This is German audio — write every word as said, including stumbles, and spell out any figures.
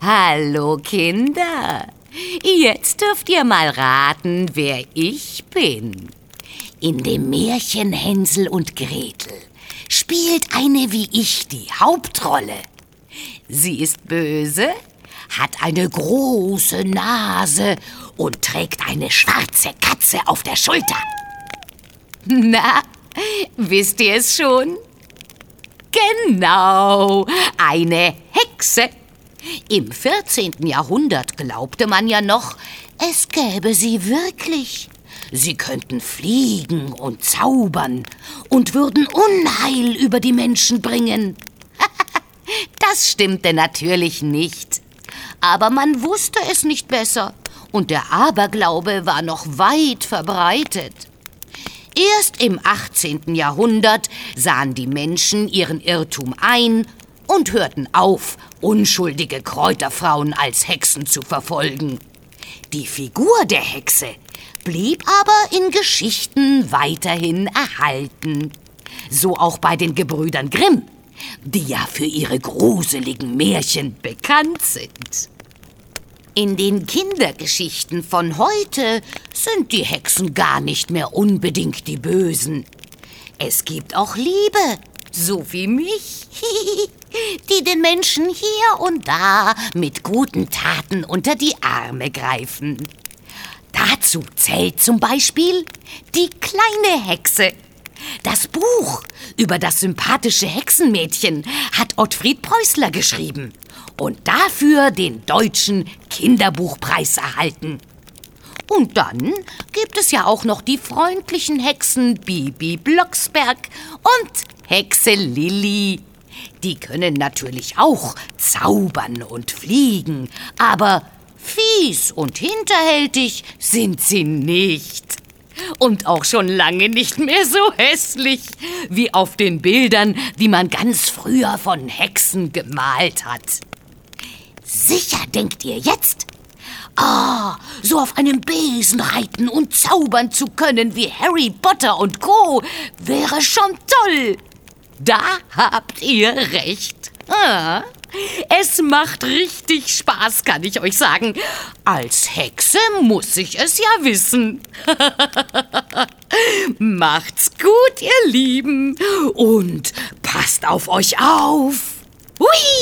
Hallo Kinder, jetzt dürft ihr mal raten, wer ich bin. In dem Märchen Hänsel und Gretel spielt eine wie ich die Hauptrolle. Sie ist böse, hat eine große Nase und trägt eine schwarze Katze auf der Schulter. Na, wisst ihr es schon? Genau, eine Hexe. Im vierzehnten Jahrhundert glaubte man ja noch, es gäbe sie wirklich. Sie könnten fliegen und zaubern und würden Unheil über die Menschen bringen. Das stimmte natürlich nicht. Aber man wusste es nicht besser und der Aberglaube war noch weit verbreitet. Erst im achtzehnten Jahrhundert sahen die Menschen ihren Irrtum ein und hörten auf, unschuldige Kräuterfrauen als Hexen zu verfolgen. Die Figur der Hexe blieb aber in Geschichten weiterhin erhalten. So auch bei den Gebrüdern Grimm, die ja für ihre gruseligen Märchen bekannt sind. In den Kindergeschichten von heute sind die Hexen gar nicht mehr unbedingt die Bösen. Es gibt auch Liebe, so wie mich, die den Menschen hier und da mit guten Taten unter die Arme greifen. Dazu zählt zum Beispiel die kleine Hexe. Das Buch über das sympathische Hexenmädchen hat Ottfried Preußler geschrieben und dafür den Deutschen Kinderbuchpreis erhalten. Und dann gibt es ja auch noch die freundlichen Hexen Bibi Blocksberg und Hexe Lilli. Die können natürlich auch zaubern und fliegen, aber fies und hinterhältig sind sie nicht. Und auch schon lange nicht mehr so hässlich wie auf den Bildern, die man ganz früher von Hexen gemalt hat. Sicher denkt ihr jetzt, ah, so auf einem Besen reiten und zaubern zu können wie Harry Potter und Co. wäre schon toll. Da habt ihr recht. Ah, es macht richtig Spaß, kann ich euch sagen. Als Hexe muss ich es ja wissen. Macht's gut, ihr Lieben, und passt auf euch auf. Hui!